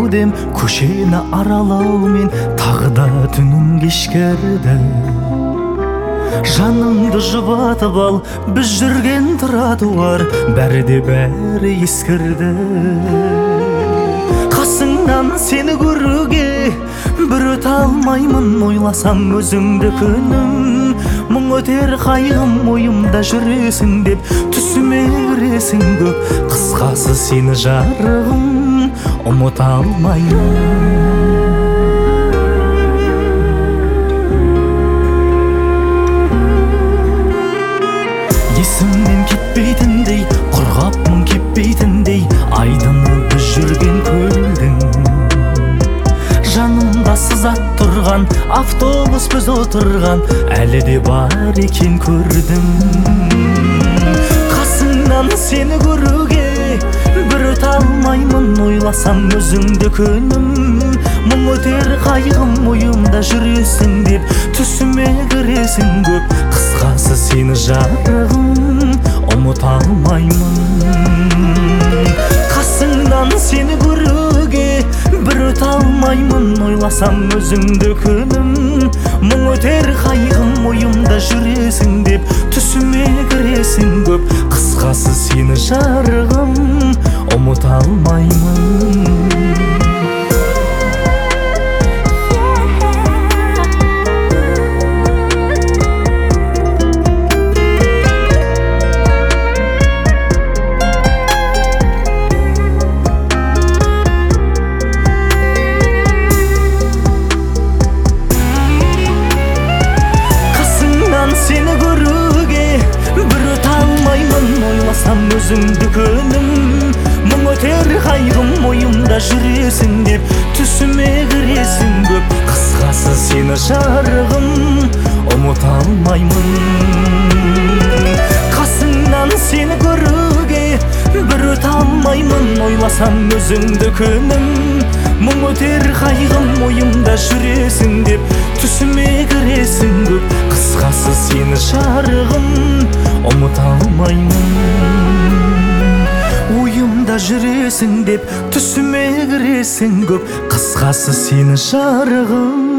дем көшені аралаумен тағы да түнім кешкерді. Жанымды жұбатып ал, біз жүрген тротуар бәрі де бәрі ескірді. Қасыңнан сені көруге бір өте алмаймын, ойласам өзіңді күнім. Мұң өтер қайғым ойымда жүресің деп түсіме кіресің көп. Қысқасы сені жарығым ұмыта алмаймын. Есімнен кетпейтіндей, құрғаппын кетпейтіндей, айдыны біз жүрген көлдің. Жанымда сызат тұрған автобус біз отырған, әлі де бар екен көрдім. Қасыңнан сені көруге бір өте алмаймын, ойласам өзіңді күнім. Мұң өтер қайғым ойымда жүресің деп түсіме кіресің көп. Қысқасы сені жарығым ұмыта алмаймын. Қасыңнан сені көруге бір өте алмаймын, ойласам өзіңді күнім. Мұң өтер қайғым ойымда жүресің деп түсіме кіресің көп. Қысқасы сені жарығым ұмыта алмаймын. Сені көруге бір өте алмаймын, ойласам өзіңді күнім. Мұң өтер қайғым ойымда жүресің деп түсіме кіресің көп. Қысқасы сені жарығым ұмыта алмаймын. Қасыңнан сені көруге бір өте алмаймын, ойласам өзіңді күнім. Мұң өтер қайғым ойымда жүресің деп түсіме кіресің көп. Қысқасы сені жарығым ұмыта алмаймын. Ойымда жүресің деп түсіме кіресің көп. Қысқасы сені жарығым